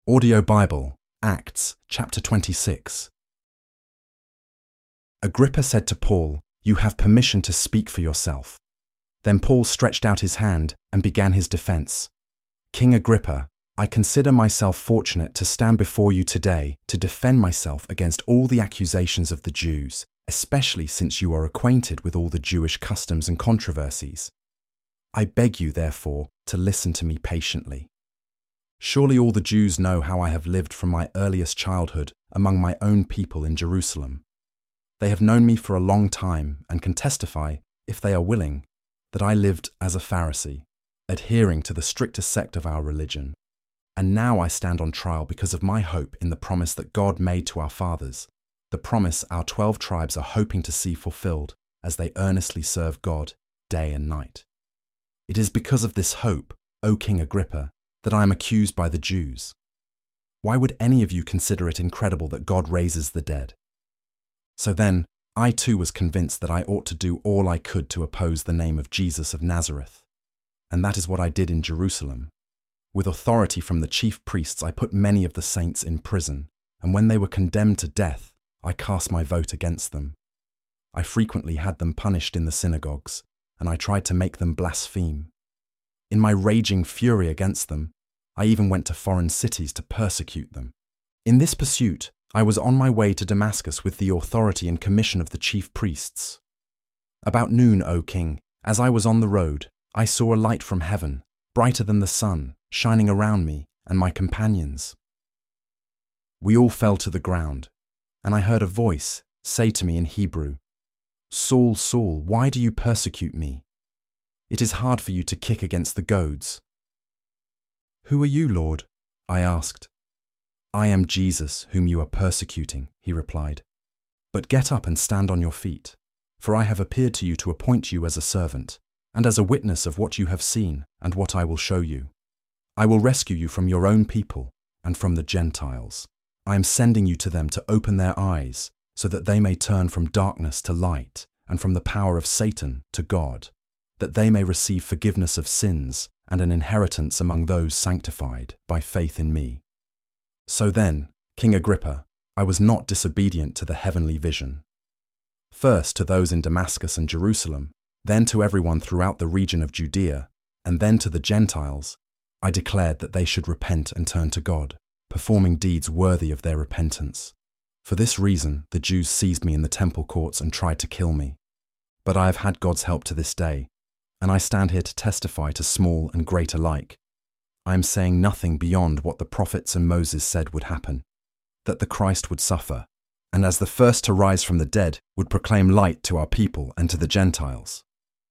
Audio Bible, Acts, chapter 26. Agrippa said to Paul, "You have permission to speak for yourself." Then Paul stretched out his hand and began his defense. "King Agrippa, I consider myself fortunate to stand before you today to defend myself against all the accusations of the Jews, especially since you are acquainted with all the Jewish customs and controversies. I beg you, therefore, to listen to me patiently. Surely all the Jews know how I have lived from my earliest childhood among my own people in Jerusalem. They have known me for a long time and can testify, if they are willing, that I lived as a Pharisee, adhering to the strictest sect of our religion. And now I stand on trial because of my hope in the promise that God made to our fathers, the promise our 12 tribes are hoping to see fulfilled as they earnestly serve God day and night. It is because of this hope, O King Agrippa, that I am accused by the Jews. Why would any of you consider it incredible that God raises the dead?" So then, I too was convinced that I ought to do all I could to oppose the name of Jesus of Nazareth. And that is what I did in Jerusalem. With authority from the chief priests, I put many of the saints in prison, and when they were condemned to death, I cast my vote against them. I frequently had them punished in the synagogues, and I tried to make them blaspheme. In my raging fury against them, I even went to foreign cities to persecute them. In this pursuit, I was on my way to Damascus with the authority and commission of the chief priests. About noon, O King, as I was on the road, I saw a light from heaven, brighter than the sun, shining around me and my companions. We all fell to the ground, and I heard a voice say to me in Hebrew, "Saul, Saul, why do you persecute me? It is hard for you to kick against the goads." "Who are you, Lord?" I asked. "I am Jesus, whom you are persecuting," he replied. "But get up and stand on your feet, for I have appeared to you to appoint you as a servant, and as a witness of what you have seen and what I will show you. I will rescue you from your own people and from the Gentiles. I am sending you to them to open their eyes, so that they may turn from darkness to light and from the power of Satan to God, that they may receive forgiveness of sins and an inheritance among those sanctified by faith in me." So then, King Agrippa, I was not disobedient to the heavenly vision. First to those in Damascus and Jerusalem, then to everyone throughout the region of Judea, and then to the Gentiles, I declared that they should repent and turn to God, performing deeds worthy of their repentance. For this reason, the Jews seized me in the temple courts and tried to kill me. But I have had God's help to this day, and I stand here to testify to small and great alike. I am saying nothing beyond what the prophets and Moses said would happen, that the Christ would suffer, and as the first to rise from the dead, would proclaim light to our people and to the Gentiles.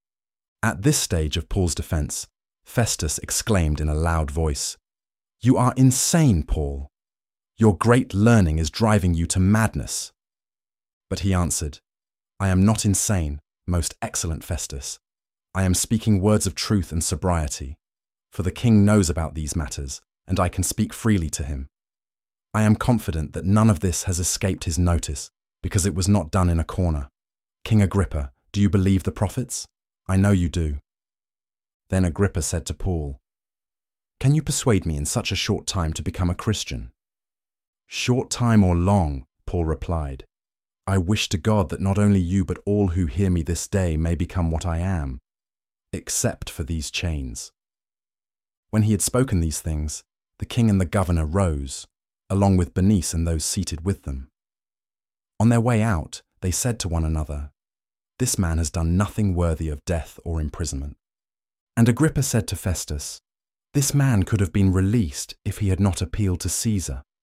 At this stage of Paul's defense, Festus exclaimed in a loud voice, "You are insane, Paul. Your great learning is driving you to madness." But he answered, "I am not insane, most excellent Festus. I am speaking words of truth and sobriety, for the king knows about these matters, and I can speak freely to him. I am confident that none of this has escaped his notice, because it was not done in a corner. King Agrippa, do you believe the prophets? I know you do." Then Agrippa said to Paul, "Can you persuade me in such a short time to become a Christian?" "Short time or long," Paul replied, "I wish to God that not only you but all who hear me this day may become what I am, except for these chains." When he had spoken these things, the king and the governor rose, along with Bernice and those seated with them. On their way out, they said to one another, "This man has done nothing worthy of death or imprisonment." And Agrippa said to Festus, "This man could have been released if he had not appealed to Caesar."